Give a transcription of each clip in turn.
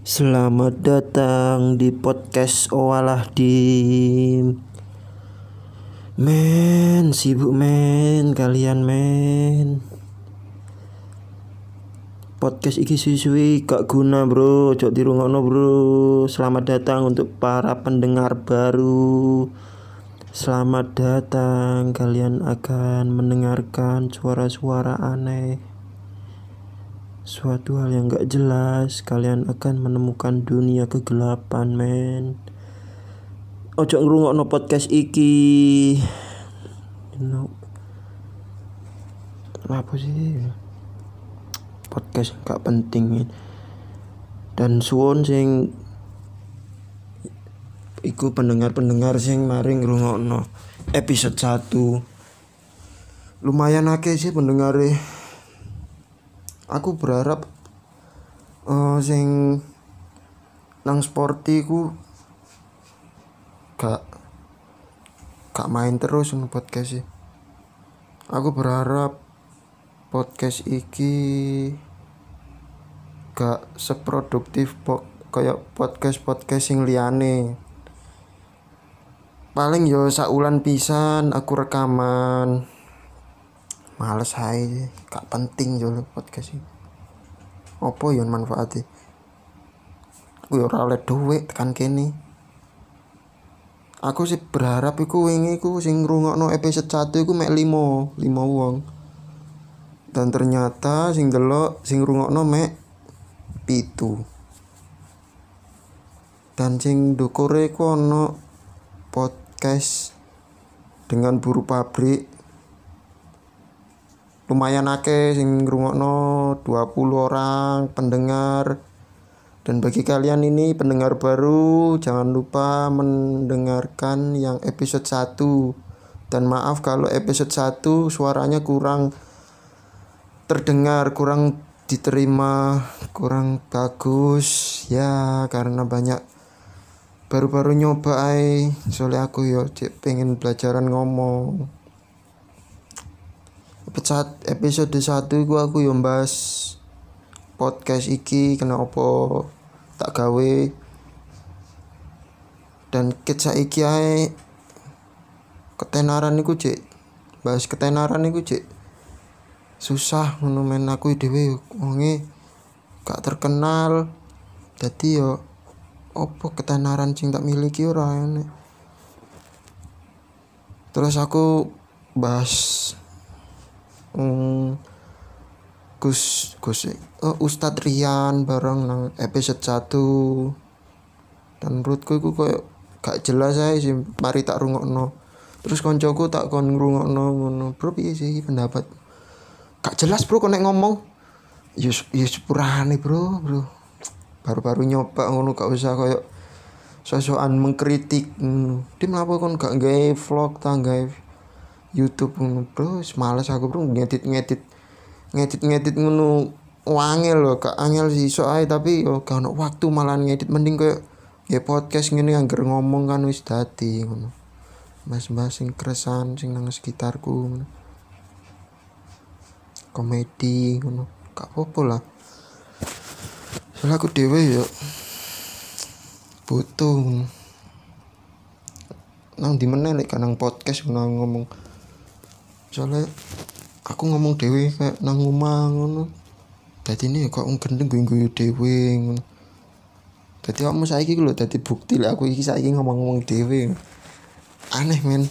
Selamat datang di podcast Owalah Dim. Men, sibuk men, kalian men. Podcast iki suwi-suwi gak guna bro, ojo dirungokno bro. Selamat datang untuk para pendengar baru. Selamat datang, kalian akan mendengarkan suara-suara aneh. Suatu hal yang gak jelas, kalian akan menemukan dunia kegelapan men. Ojo ngrungokno podcast iki. Apa sih? Podcast gak penting. Dan suwun sing iku pendengar-pendengar sing mari ngrungokno episode 1. Lumayan akeh sih pendengare. Aku berharap sing nang sporty ku gak main terus ngono podcast sih. Aku berharap podcast iki gak seproduktif kayak podcast sing liyane. Paling yo saulan pisan aku rekaman. Males ae, gak penting yo podcast iki. Opo yo manfaate? Aku yo ora oleh duit tekan kene. Aku sih berharap iku wingi iku sing ngrungokno episode 1 iku mek 5 wong. Dan ternyata sing delok sing ngrungokno mek 7. Dan sing ndukure ku ono podcast dengan buru pabrik. Lumayan akeh sing ngrungokno 20 orang pendengar. Dan bagi kalian ini pendengar baru, jangan lupa mendengarkan yang episode 1. Dan maaf kalau episode 1 suaranya kurang terdengar, kurang diterima, kurang bagus. Ya, karena banyak baru-baru nyoba ae. Soalnya aku yo pengen belajaran ngomong. Episode 1 aku yo bahas podcast iki kenapa tak gawe. Dan ket saiki ae ketenaran iku bahas ketenaran iku susah ngono men. Aku dhewe wonge gak terkenal. Dadi yo opo ketenaran sing tak miliki ora enek. Terus aku bahas Ustadz Rian bareng nang episode 1. Dan menurutku iku koyo gak jelas ae sih mari tak rungokno. Terus koncoku tak kon ngrungokno ngono. Bro piye sih pendapat? Gak jelas bro kok nek ngomong. Ya sepurane bro. Baru-baru nyoba ngono gak usah koyo sosokan mengkritik ngono. Dim apa kon gak gawe vlog ta gawe YouTube ngono bro. Males aku bro ngedit ngono. Wangel lho, gak angel sih iso ae tapi yo gak ono waktu malah ngedit. Mending koyo ya podcast ngene angger ngomong kan wis dadi ngono. Mas-mas sing keresan sing nang sekitarku ngono. Komedi ngono. Gak apa-apa lah. Soalnya aku dhewe yo butuh nang di meneh lek nang podcast ngomong. Soalnya aku ngomong dhewe kayak nang omah ngono. Dadi ini kok gendeng guyu-guyu dhewe ngono. Dadi kamu saiki lho dadi bukti lek aku iki saiki ngomong dhewe. Aneh men.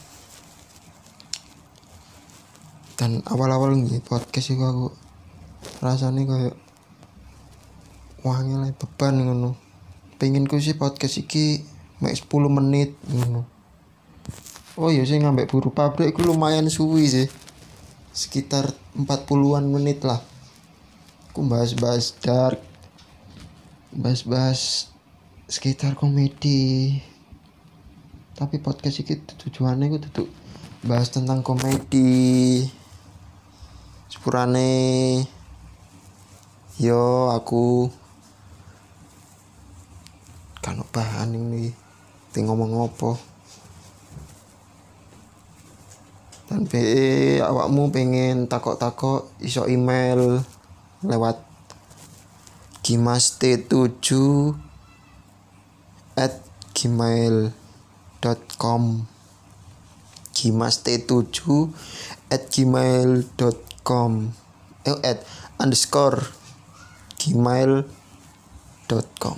Dan awal-awal nggih podcast iku aku rasane kayak wangel beban ngono. Penginku sih podcast iki mek 10 menit ngono. Oh iya sih ngambek buru pabrik iku lumayan suwi sih. Sekitar 40-an menit lah. Aku bahas-bahas dark. Bahas-bahas sekitar komedi. Tapi podcast iki tujuannya iku tuh bahas tentang komedi. Sepurane yo aku kan bahan ini ngomong apa. Dan awakmu pengen takok-takok iso email lewat gimaste7@gmail.com gimaste7@gmail.com at underscore gmail.com.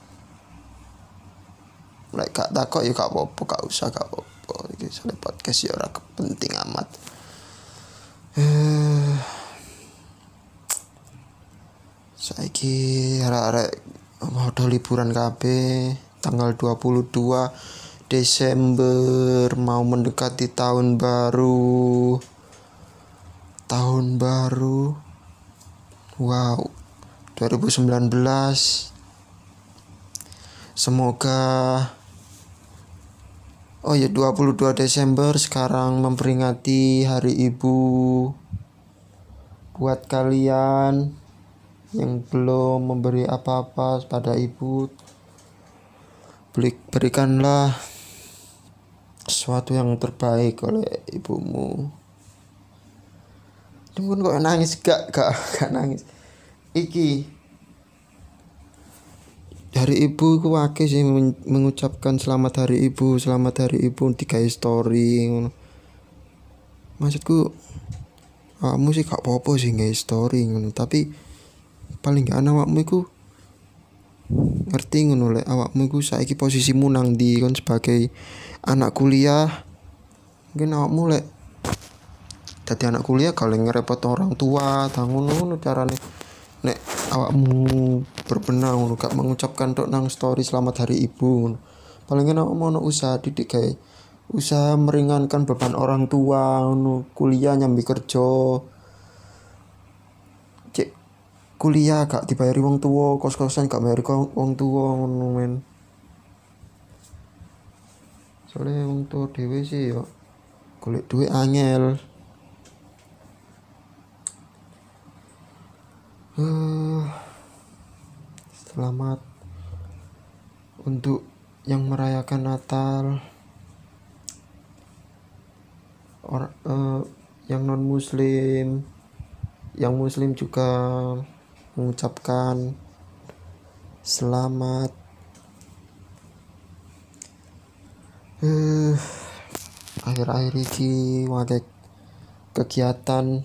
Lek gak takok ya gak apa-apa, gak usah, gak apa-apa. Iki sale podcast ya ora penting amat. Saiki arek-arek mau liburan kabeh tanggal 22 Desember, mau mendekati tahun baru. Wow, 2019. Semoga 22 Desember sekarang memperingati Hari Ibu. Buat kalian yang belum memberi apa-apa pada ibu, berikanlah sesuatu yang terbaik oleh ibumu. Cuman kok nangis gak nangis. Iki Hari Ibu ku akeh sih mengucapkan selamat Hari Ibu digawe story ngono. Maksudku awakmu sih gak apa-apa sih gawe story ngono, tapi paling gak awakmu iku ngerti ngono lek awakmu iku saiki posisimu nang ndi kon sebagai anak kuliah. Mungkin awakmu lek dadi anak kuliah kalau ngerepot orang tua, ta ngono carane. Nek awakmu berbenah ngono gak mengucapkan tok nang story selamat Hari Ibu ngono. Paling enak ono usaha didik gawe usaha meringankan beban orang tua ngono, kuliah nyambi kerja. Cek kuliah gak dibayari wong tua, kos-kosan gak bayari wong tua ngono men. Soalnya wong tua dhewe sih yo golek duit angel. Selamat untuk yang merayakan Natal, yang non muslim, yang muslim juga mengucapkan selamat. Akhir-akhir ini wae kegiatan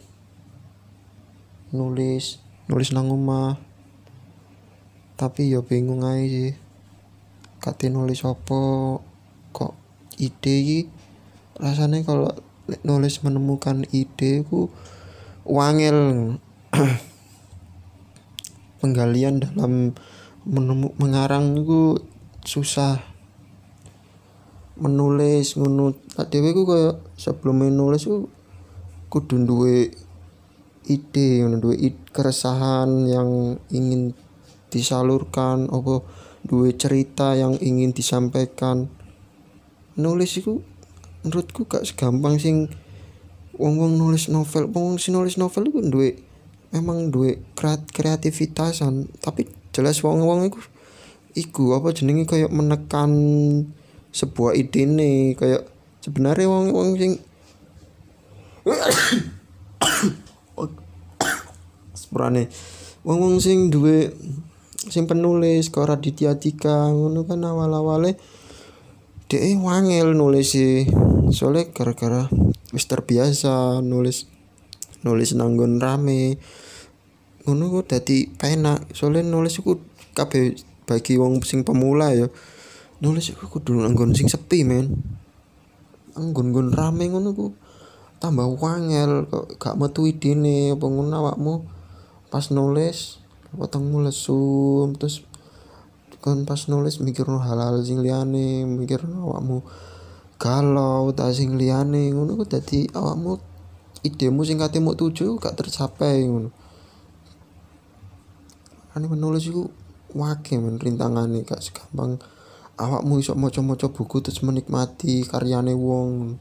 nulis nang omah, tapi ya bingung aja sih kate nulis apa. Kok ide iki rasanya kalau nulis menemukan ide ku wangel. Penggalian dalam mengarang itu susah. Menulis ngono dhewe ku koyo sebelum nulis ku kudu duwe ide, duwe keresahan yang ingin disalurkan, apa duwe cerita yang ingin disampaikan. Nulis iku menurutku gak segampang sing wong nulis novel. Wong sing nulis novel iku memang duwe kreativitasan, tapi jelas wong iku apa jenenge kayak menekan sebuah ide nih, kayak sebenarnya wong sing sepurane wong sing duwe sing penulis kok Raditya Dika ngono kan awal-awale dhek wangel nulis sih. Soalnya gara-gara wis terbiasa nulis nanggon rame ngono kok dadi penak. Soalnya nulis iku kabeh bagi wong sing pemula ya, nulis iku kudu nanggon sing sepi men. Anggon-nggon rame ngono ku tambah wangel, kok gak metu idene apa ngono. Awakmu pas nulis wetengmu lesum, terus kan pas nulis mikirno hal-hal sing liyane, mikirno awakmu galau ta sing liyane ngono ku dadi awakmu idemu sing kate mok tuju gak tercapai ngono. Ane menulis iku wake men rintangane, gak segampang awakmu iso maca-maca buku terus menikmati karyane wong.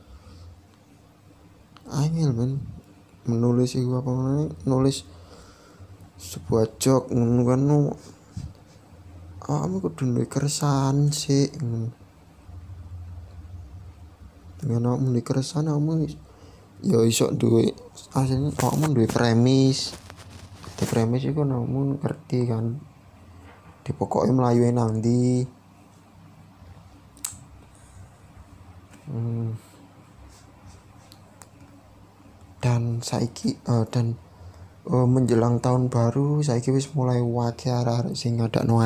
Angel men menulis iku apa namanya, nulis sebuah joke ngono kan. Awakmu kudu duwe keresahan sih. Dengan awakmu duwe keresahan, awakmu ya iso duwe asline awakmu duwe premis. di premis iku namun ngerti kan di pokoknya melayu nang ndi. Dan saiki menjelang tahun baru saiki wis mulai wake arek sing ngadakno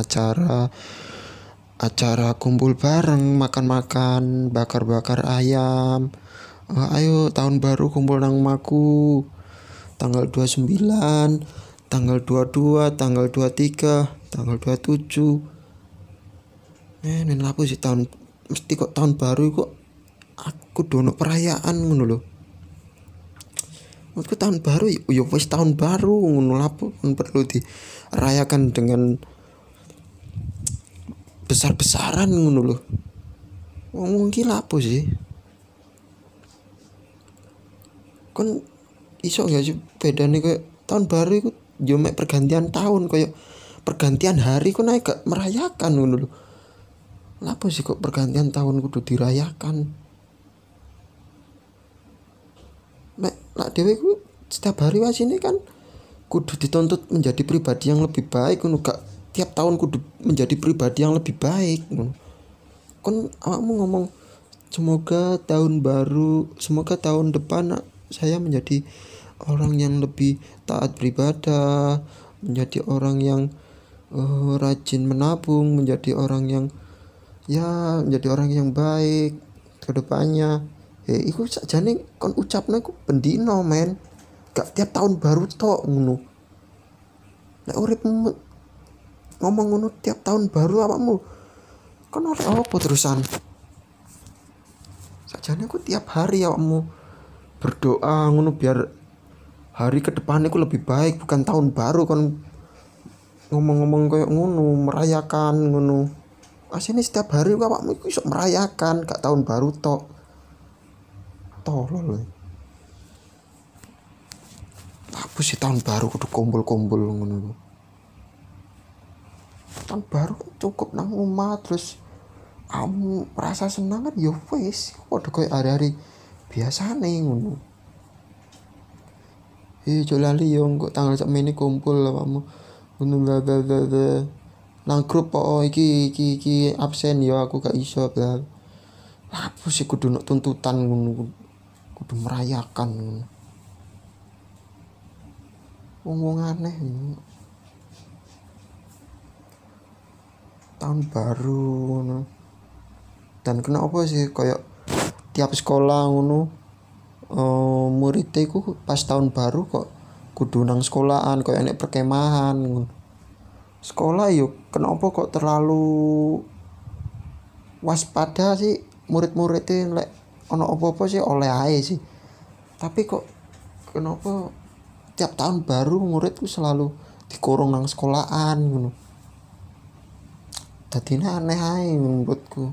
acara kumpul bareng, makan-makan, bakar-bakar ayam. Ayo tahun baru kumpul nang maku. Tanggal 29, tanggal 22, tanggal 23, tanggal 27. Men apa sih tahun mesti kok tahun baru kok aku dono perayaan ngono lho. Menurutku tahun baru ya wis tahun baru ngono lapo perlu dirayakan dengan besar-besaran ngono lho. Wong iki lapo sih? Kon iso gak sih bedane kayak tahun baru iku yo mek pergantian tahun kayak pergantian hari kok naik gak merayakan ngono lho. Lapo sih kok pergantian tahun kudu dirayakan? Nek dhewe ku setiap hari wasine kan kudu dituntut menjadi pribadi yang lebih baik ngono gak tiap tahun kudu menjadi pribadi yang lebih baik ngono. Kon awakmu ngomong semoga tahun depan saya menjadi orang yang lebih taat beribadah, menjadi orang yang rajin menabung, menjadi orang yang baik ke depannya. Iku sakjane kon ucapno iku bendino men. Gak tiap tahun baru tok ngono. Nek uripmu ngomong ngono tiap tahun baru awakmu kon ora apa terusan. Sakjane aku tiap hari awakmu berdoa ngono biar hari ke depan iku lebih baik, bukan tahun baru kon ngomong-ngomong kayak ngono, merayakan ngono. Asine setiap hari awakmu iku iso merayakan, gak tahun baru tok. Tolol. Apa sih tahun baru kudu kumpul-kumpul ngono. Tahun baru cukup nang omah terus kamu merasa senang kan ya wis, padha koyo hari-hari biasane ngono. Jolali yo kok tanggal sakmene kumpul awakmu. Ngono bla nang grup iki absen ya aku gak iso bla. Apa sih kudu nok tuntutan ngono. Kudu merayakan ngono. Wong aneh tahun baru ngono. Dan kenapa sih kayak tiap sekolah ngono muridnya iku pas tahun baru kok kudu nang sekolahan kayak nek perkemahan ngono. Sekolah yuk kenapa kok terlalu waspada sih murid-muridnya lek ono apa-apa sih oleh ae sih. Tapi kok kenapa tiap tahun baru muridku selalu dikurung nang sekolahan ngono. Dadine aneh ae menurutku.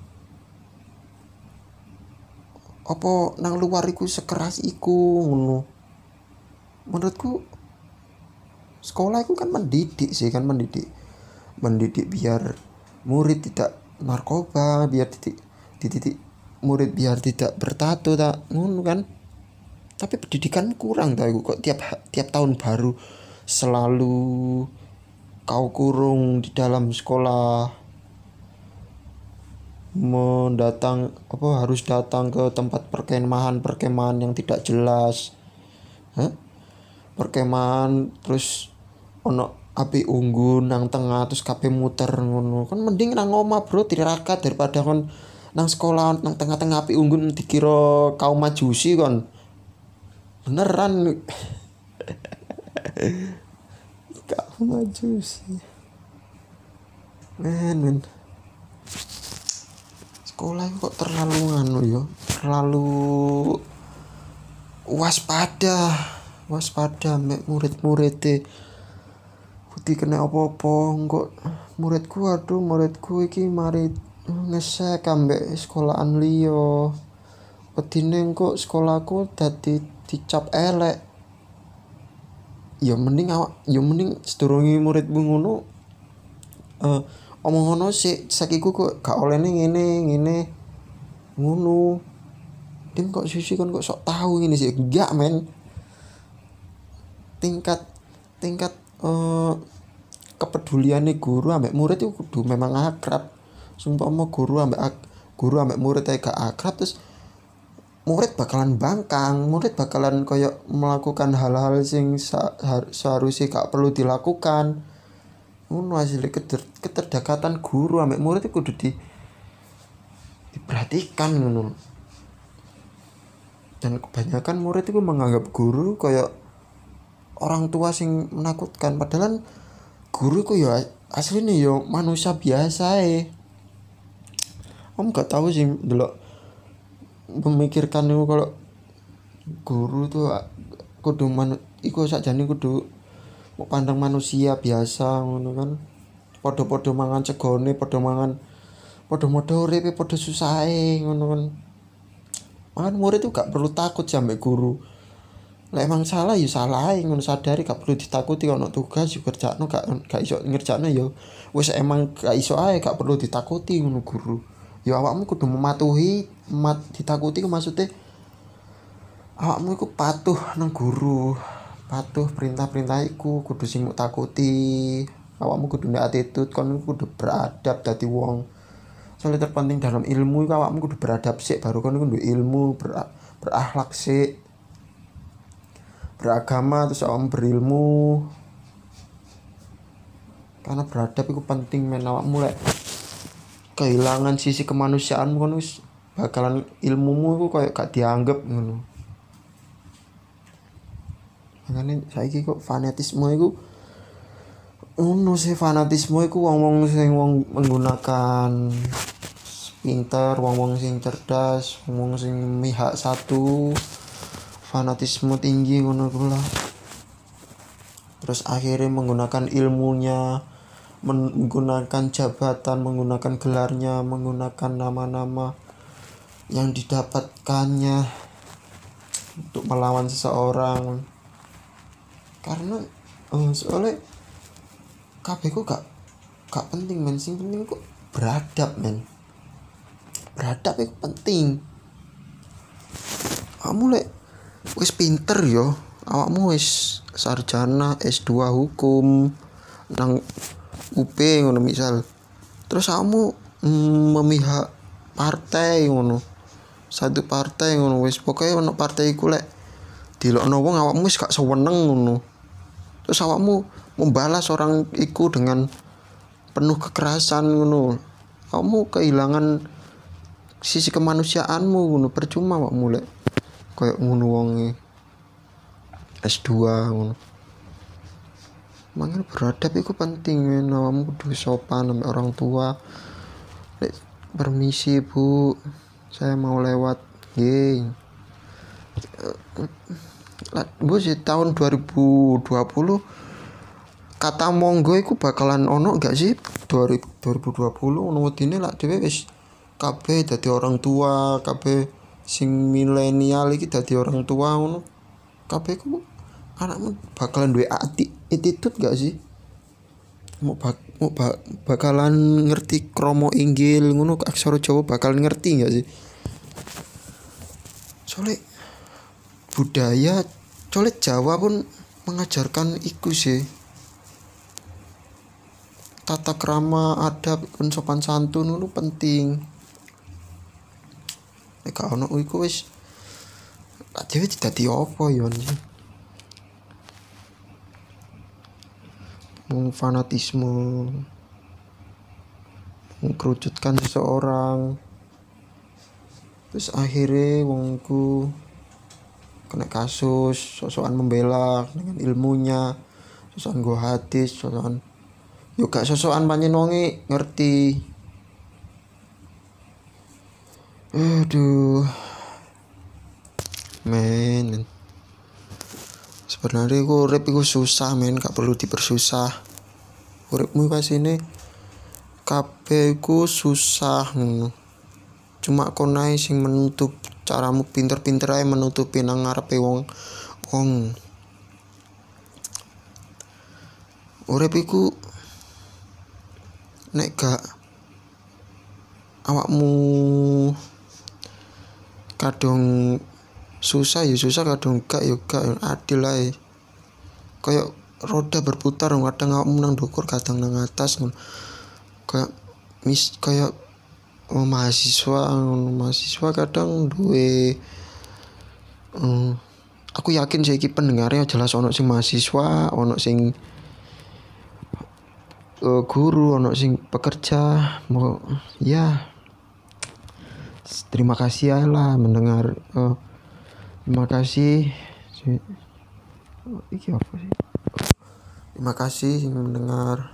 Apa nang luar iku sekeras iku ngono. Menurutku sekolah itu kan mendidik biar murid tidak narkoba, biar dididik murid biar tidak bertato tak ngono kan. Tapi pendidikan kurang tau kok tiap tahun baru selalu kau kurung di dalam sekolah, harus datang ke tempat perkemahan yang tidak jelas. Perkemahan terus ono api unggun nang tengah terus kabeh muter ngono. Kan mending nang omah bro tirakat daripada kon nang sekolah nang tengah-tengah api unggun dikira kaum majusi kon. Beneran kaum majusi. Men. Sekolah kok terlalu terlalu waspada mek murid-murid putih kena apa-apa kok muridku iki mari ngesek ambek sekolahan liya. Wedine kok sekolahku dadi dicap elek. Ya mending sedurunge muridmu ngono omong ngono sik sakiku kok gak olehne ngene ngono. Dim kok sisi kon kok sok tahu ngene sih enggak men. Tingkat tingkat kepeduliane guru ambek murid itu kudu memang akrab. Sumpah mau guru ambek murid ae gak akrab, terus murid bakalan bangkang, murid bakalan koyo melakukan hal-hal sing seharusnya gak perlu dilakukan. Ngono asli keterdekatan guru ambek murid itu kudu diperhatikan ngono. Dan kebanyakan murid itu menganggap guru kayak orang tua sing menakutkan, padahal guru itu ya aslinya ya manusia biasa Om gak tahu sih delok memikirkan itu kalau guru tuh kudu iku sakjane kudu pandang manusia biasa ngono kan. Padha-padha mangan segone, padha uripe, padha susahe ngono kan. Makan murid itu gak perlu takut sampe guru. Lah emang salah ya salah ngono, sadari gak perlu ditakuti. Ono tugas yo kerjakno gak iso ngerjakno ya wis emang gak iso ae, gak perlu ditakuti ngono guru. Ya awakmu kudu mematuhi, ditakuti ku maksudnya awakmu iku patuh nang guru, patuh perintah-perintah iku, kudu sing mbok takuti. Awakmu kudu ndek attitude, kon kudu beradab dadi wong. Soalnya terpenting dalam ilmu iku awakmu kudu beradab sik, baru kon kudu ilmu, berakhlak sik, beragama, terus awakmu berilmu. Karena beradab itu penting men. Awakmu lek kehilangan sisi kemanusiaanmu kan wis bakalan ilmumu iku koyo gak dianggap ngono. Makanya saiki kok fanatisme iku fanatisme iku wong-wong sing menggunakan pinter, wong-wong sing cerdas, wong sing mihak satu, fanatisme tinggi ngono lah. Terus akhirnya menggunakan ilmunya, menggunakan jabatan, menggunakan gelarnya, menggunakan nama-nama yang didapatkannya untuk melawan seseorang. Karena soalnya kabeh ku gak penting men, sing penting ku beradab men. Beradab itu penting. Kamu lek wis pinter yo, awakmu wis sarjana S2 hukum nang UP ngono misal, terus kamu memihak partai ngono, satu partai ngono, wis pokoknya ono partai iku lek dilokno wong awakmu wis gak seweneng ngono, terus awakmu membalas orang iku dengan penuh kekerasan ngono, awakmu kehilangan sisi kemanusiaanmu ngono. Percuma awakmu lek koyo ngono wonge S2 ngono. Makanya beradab itu penting men. Awakmu kudu sopan sama orang tua. Permisi bu, saya mau lewat nggih. Bu sih tahun 2020 kata monggo iku bakalan ono gak sih 2020 ono wedine lak dhewe wis kabeh dadi orang tua, kabeh sing milenial iki dadi orang tua ngono. Kabeh ku anakmu bakalan duwe attitude gak sih? Bakalan ngerti kromo inggil ngono, aksara Jawa bakalan ngerti gak sih? Soalnya budaya, soalnya Jawa pun mengajarkan iku sih, tata krama, adab, sopan santun itu penting. Nek gak ono iku wis dhewe dadi apa yo sih? Fanatisme, mengkerucutkan seseorang, terus akhirnya wongku kena kasus sosokan membela dengan ilmunya, sosokan go hadis, sosokan yo gak sosokan pancen wonge ngerti. Aduh men, sebenarnya urip iku susah men, gak perlu dipersusah. Uripmu pas ini kabeh iku susah ngono. Cuma kon ae sing menutup, caramu pinter-pinter ae menutupi nang ngarepe wong. Urip iku nek gak awakmu kadung susah ya susah, kadung gak ya gak, adil ae. Kayak roda berputar, kadang awakmu nang ndukur kadang nang atas ngono. Kayak mahasiswa kadang duwe aku yakin saiki pendengarnya jelas ono sing mahasiswa, ono sing guru, ono sing pekerja. Mau ya terima kasih ya lah mendengar. Terima kasih. Iki apa sih? Terima kasih sing mendengar.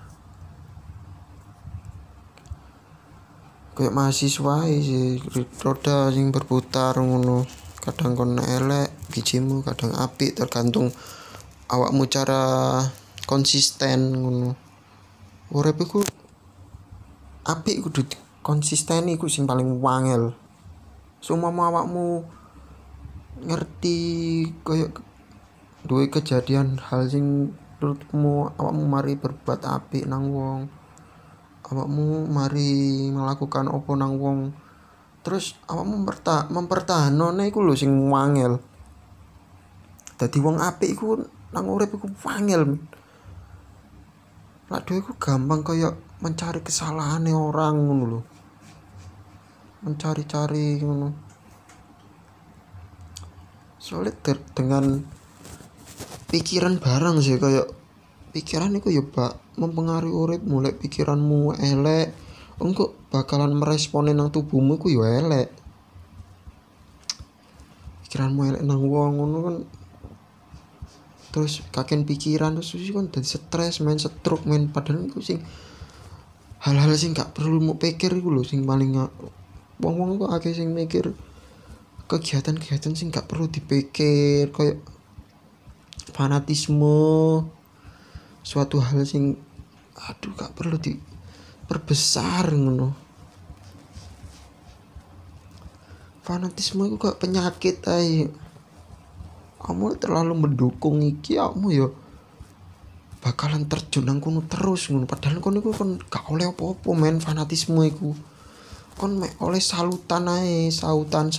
Kayak mahasiswa sih, roda sing berputar ngono. Kadang kon elek bijimu, kadang apik, tergantung awakmu cara konsisten ngono. Urip iku apik kudu konsisten iku sing paling wangel. Sumama awakmu ngerti koyo duwe kejadian hal sing menurutmu awakmu mari berbuat apik nang wong, awakmu mari melakukan opo nang wong, terus awakmu mempertahanone iku lho sing wangel. Dadi wong apik iku nang urip iku wangel. Lah dhewe iku gampang kaya mencari kesalahane orang ngono lho. Mencari-cari ngono. Soalnya dengan pikiran barang sih, kayak pikiran iku ya mempengaruhi urip. Mulai pikiranmu elek, engko bakalan meresponin nang tubuhmu iku ya elek. Pikiranmu elek nang wong ngono kan, terus kaken pikiran terus kan dadi stres, main stroke, main padahal iku sing hal-hal sing gak perlu mau pikir iku lho sing paling wong-wong kok akeh sing mikir kegiatan-kegiatan sing gak perlu dipikir, kayak fanatisme suatu hal sing gak perlu diperbesar ngono. Fanatisme itu kayak penyakit ae. Kamu terlalu mendukung iki, kamu ya bakalan terjun nang kono terus ngono. Padahal kono iku kon gak oleh apa-apa men fanatisme iku. Kon mek oleh salutan ae, salutan.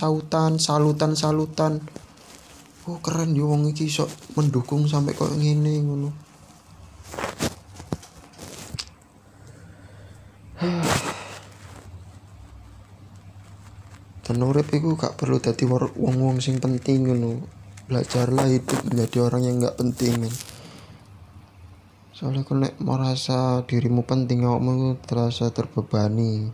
Oh keren yo wong iki iso mendukung sampai koyo ngene ngono. Dan urip iku gak perlu dadi wong-wong sing penting ngono. Belajarlah hidup menjadi orang yang gak penting men. Soalnya kau nek merasa dirimu penting, awakmu terasa terbebani.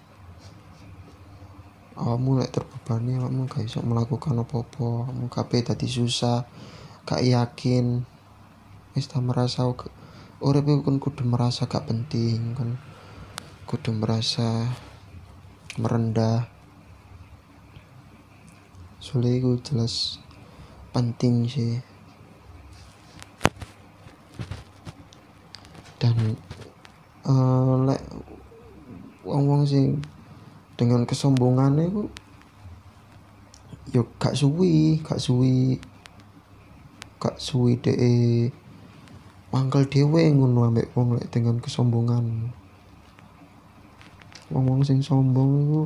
Awakmu nek terbebani, awakmu gak iso melakukan apa-apa. Awakmu kabeh dadi susah, gak yakin. Wis ta merasa urip iku kan kudu merasa gak penting, kan kudu merasa merendah. Soalnya iku jelas penting sih. Dan lek wong-wong sing dengan kesombongannya itu yo gak suwi deh mangkel dhewe ngono ambek wong lek dengan kesombongan. Wong-wong sing sombong itu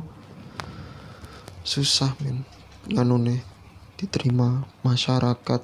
susah men nganune diterima masyarakat.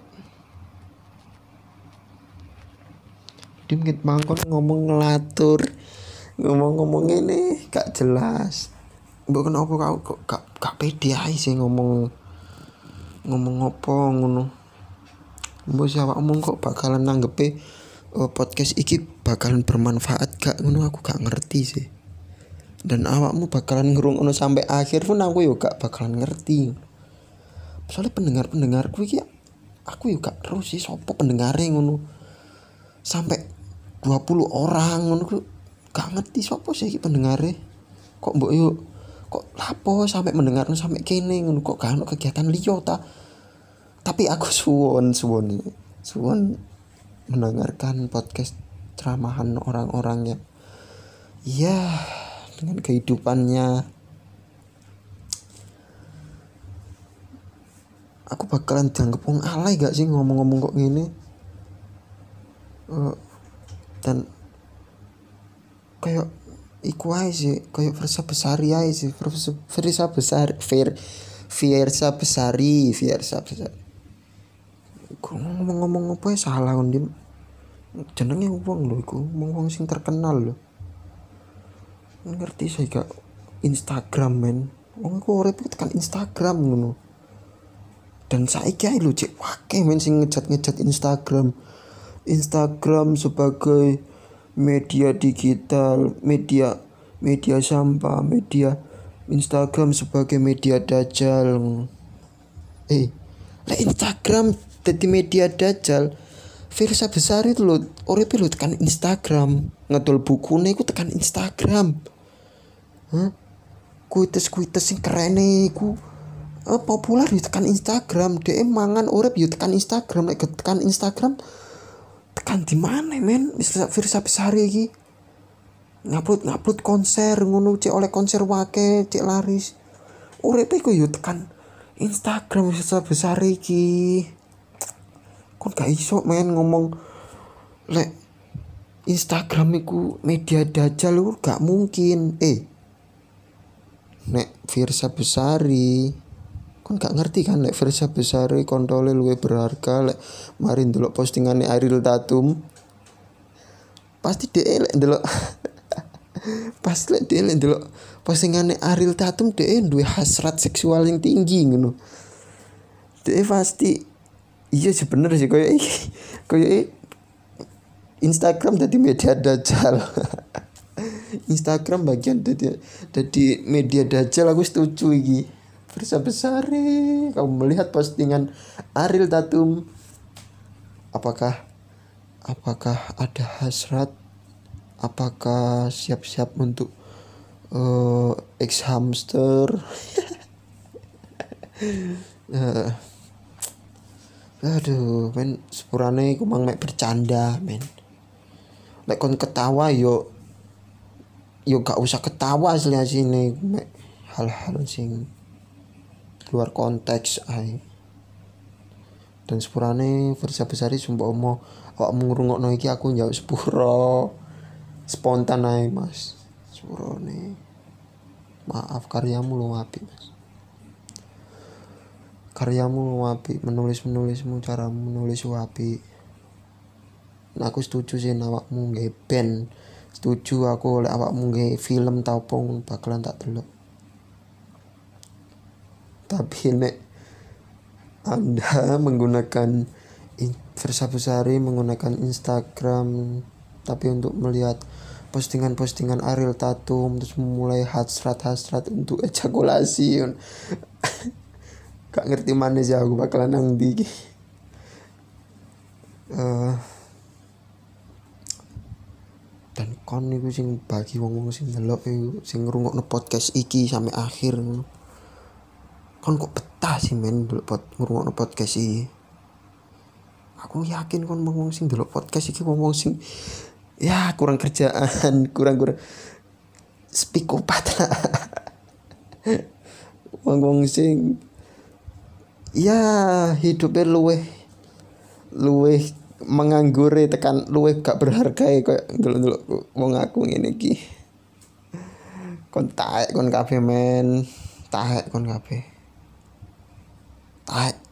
Dimit mangkon ngomong ngelatur, ngomong ini gak jelas. Mbok kenapa kau kok gak pede ae sih ngomong apa ngono. Mbok siapa omong kok bakalan nanggepe podcast iki bakalan bermanfaat gak ngono, aku gak ngerti sih. Dan awakmu bakalan ngrungokno sampai akhir pun aku yo gak bakalan ngerti. Soalnya pendengarku iki aku yo gak terus sih sopo pendengare ngono. Sampai 20 orang ngono ku gak ngerti sopo sih iki pendengare. Kok mbok yo kok lapo sampai mendengarno sampai kene ngono, kok gak ono kegiatan liya ta. Tapi aku suwon mendengarkan podcast ceramahan orang-orang yang ya dengan kehidupannya. Aku bakalan dianggap wong alay gak sih ngomong-ngomong kok gini. Dan kayak iku ae sih, kayak Versa Besari ae sih, Versa Besari. Kok ngomong-ngomong apa ya salah kon Dim. jenenge wong lho iku, wong sing terkenal lho. Ngerti saya gak Instagram men. Wong iku urip tekan Instagram ngono. Dan saiki ae lho cek wake men sing ngejat-ngejat Instagram. Instagram sebagai media digital, media sampah, media Instagram sebagai media dajal. Lah Instagram dadi media dajal. Firsa Besari itu lho, uripe lho tekan Instagram. Ngedol bukune iku tekan Instagram. Kuites sing kerene iku populer yo tekan Instagram. Dhek mangan urip yo tekan Instagram. Nek tekan Instagram tekan di mana men Firsa Besari iki ngupload konser ngono cek oleh konser wake cek laris uripe iku yo tekan Instagram Firsa Besari iki kon gak iso men ngomong lek Instagram iku media dajal lu gak mungkin nek Firsa Besari kon gak ngerti kan lek Firsa Besari kontole luwih berharga lek mari ndelok postingane Ariel Tatum pasti dhek lek ndelok pas lek dhek lek ndelok postingane Ariel Tatum dhek duwe hasrat seksual yang tinggi ngono dhek pasti iya sih bener sih koyo Instagram dadi media dajal Instagram bagian dadi media dajal aku setuju iki Firsa Besari kamu melihat postingan Ariel Tatum apakah ada hasrat apakah siap-siap untuk ex hamster aduh men sepurane iku mang mek bercanda men lek kon ketawa yo gak usah ketawa asli mek hal-hal sing luar konteks ae. Dan sepurane Firsa Besari sumpah awakmu ngrungokno iki aku njauk sepuro. Spontan ae Mas. Sepurane. Maaf karyamu lu apik Mas. Karyamu lu apik, menulismu caramu menulis apik. Nah, aku setuju sih awakmu nggae band. Setuju aku oleh awakmu nggae film tau pong bakalan tak delok. Tapi nek Anda menggunakan Firsa Besari menggunakan Instagram tapi untuk melihat postingan-postingan Ariel Tatum terus mulai hasrat untuk ejakulasi gak ngerti mana sih aku bakalan nang ndi dan kon niku sing bagi wong-wong sing ndelok sing ngrungokno podcast iki sampai akhir kon kok betah sih men ngrungokno podcast iki. Aku yakin kon wong sing ndelok podcast iki wong sing ya kurang kerjaan, kurang psikopat lah. Wong sing ya hidupnya luweh menganggure tekan luweh gak berharga koyo ndelok wong aku ngene iki. Kon taek kon kabeh men, taek kon kabeh. Taek